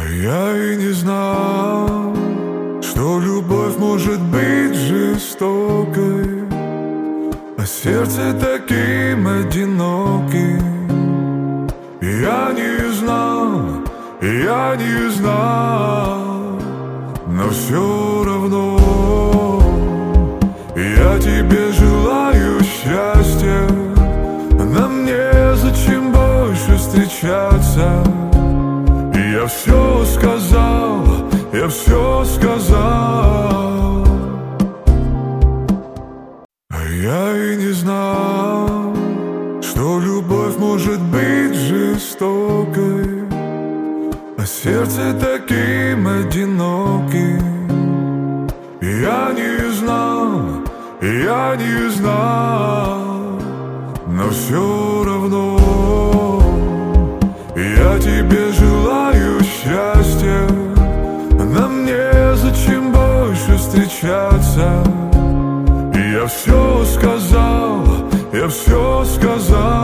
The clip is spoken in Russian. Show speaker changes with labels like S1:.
S1: Я и не знал, что любовь может быть жестокой, а сердце таким одиноким. Я не знал, но все равно я тебе желаю счастья. Нам незачем больше встречаться. Я все сказал, я все сказал. А я и не знал, что любовь может быть жестокой, а сердце таким одиноким. Я не знал, но все равно я тебе желаю счастья. Нам незачем больше встречаться. Я все сказал, я все сказал.